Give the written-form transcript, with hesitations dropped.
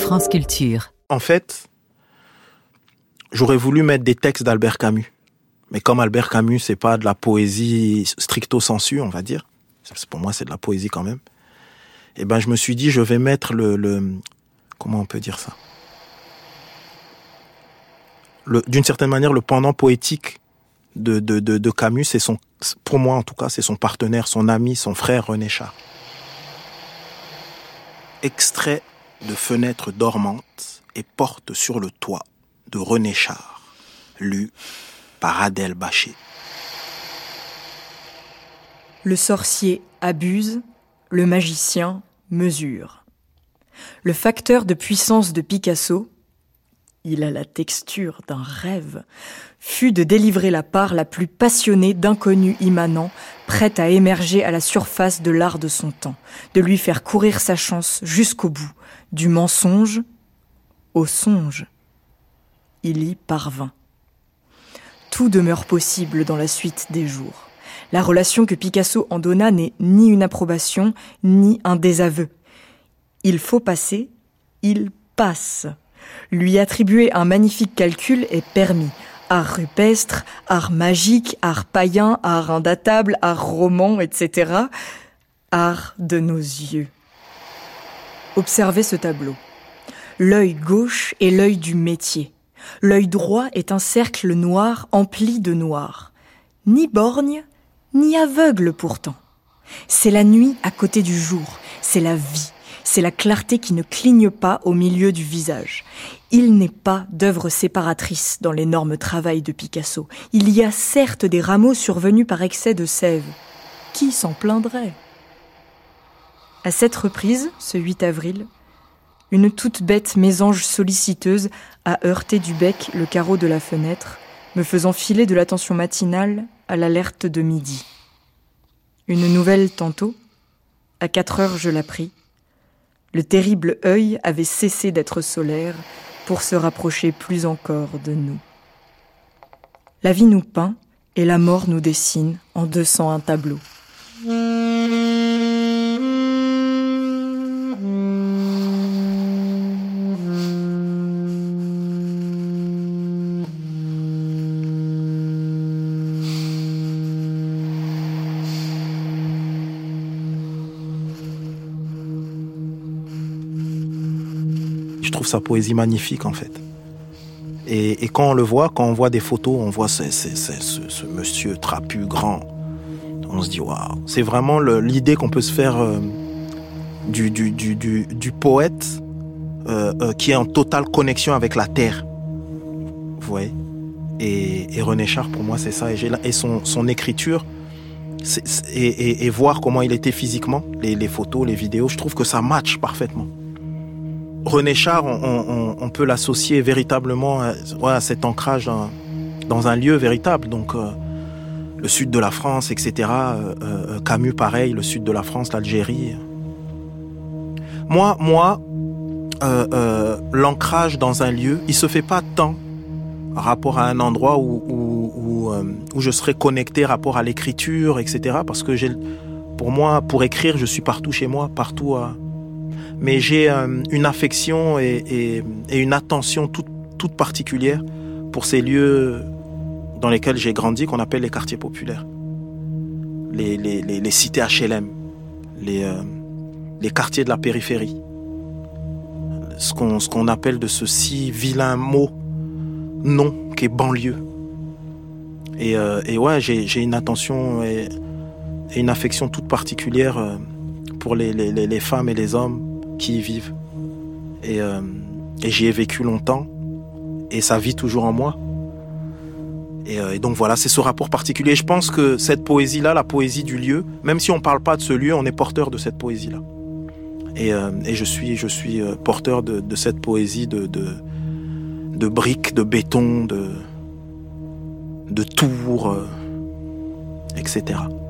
France Culture. En fait, j'aurais voulu mettre des textes d'Albert Camus. Mais comme Albert Camus, c'est pas de la poésie stricto sensu, on va dire. Pour moi, c'est de la poésie quand même. Et ben, je me suis dit, je vais mettre comment on peut dire ça? D'une certaine manière, le pendant poétique de Camus, pour moi en tout cas, c'est son partenaire, son ami, son frère René Char. Extrait de Fenêtre dormante et porte sur le toit de René Char, lu par Adèle Bachet. Le sorcier abuse, le magicien mesure. Le facteur de puissance de Picasso, il a la texture d'un rêve, fut de délivrer la part la plus passionnée d'inconnus immanents, prête à émerger à la surface de l'art de son temps, de lui faire courir sa chance jusqu'au bout, du mensonge au songe. Il y parvint. Tout demeure possible dans la suite des jours. La relation que Picasso en donna n'est ni une approbation, ni un désaveu. Il faut passer, il passe. Lui attribuer un magnifique calcul est permis. Art rupestre, art magique, art païen, art indatable, art roman, etc. Art de nos yeux. Observez ce tableau. L'œil gauche est l'œil du métier. L'œil droit est un cercle noir empli de noir. Ni borgne, ni aveugle pourtant. C'est la nuit à côté du jour, c'est la vie. C'est la clarté qui ne cligne pas au milieu du visage. Il n'est pas d'œuvre séparatrice dans l'énorme travail de Picasso. Il y a certes des rameaux survenus par excès de sève. Qui s'en plaindrait ? À cette reprise, ce 8 avril, une toute bête mésange solliciteuse a heurté du bec le carreau de la fenêtre, me faisant filer de l'attention matinale à l'alerte de midi. Une nouvelle tantôt, à 4 heures je la pris. Le terrible œil avait cessé d'être solaire pour se rapprocher plus encore de nous. La vie nous peint et la mort nous dessine en 201 tableaux. Je trouve sa poésie magnifique en fait. Et quand on le voit, quand on voit des photos, on voit ce monsieur trapu, grand. On se dit waouh. C'est vraiment l'idée qu'on peut se faire du poète qui est en totale connexion avec la terre. Vous voyez ? Et René Char, pour moi, c'est ça. Et son écriture, et voir comment il était physiquement, les photos, les vidéos, je trouve que ça match parfaitement. René Char, on peut l'associer véritablement à cet ancrage dans un lieu véritable. Donc, le sud de la France, etc. Camus, pareil, le sud de la France, l'Algérie. Moi, l'ancrage dans un lieu, il se fait pas tant rapport à un endroit où je serais connecté, rapport à l'écriture, etc. Parce que pour moi, pour écrire, je suis partout chez moi, partout. Mais j'ai une affection et une attention toute particulière pour ces lieux dans lesquels j'ai grandi, qu'on appelle les quartiers populaires. Les cités HLM, les quartiers de la périphérie. Ce qu'on appelle de ce si vilain mot, nom, qui est banlieue. Et ouais, j'ai une attention et une affection toute particulière pour les femmes et les hommes qui y vivent. Et j'y ai vécu longtemps et ça vit toujours en moi. Et donc voilà, c'est ce rapport particulier. Je pense que cette poésie-là, la poésie du lieu, même si on ne parle pas de ce lieu, on est porteur de cette poésie-là. Et je suis porteur de cette poésie de briques, de béton, de tours, etc.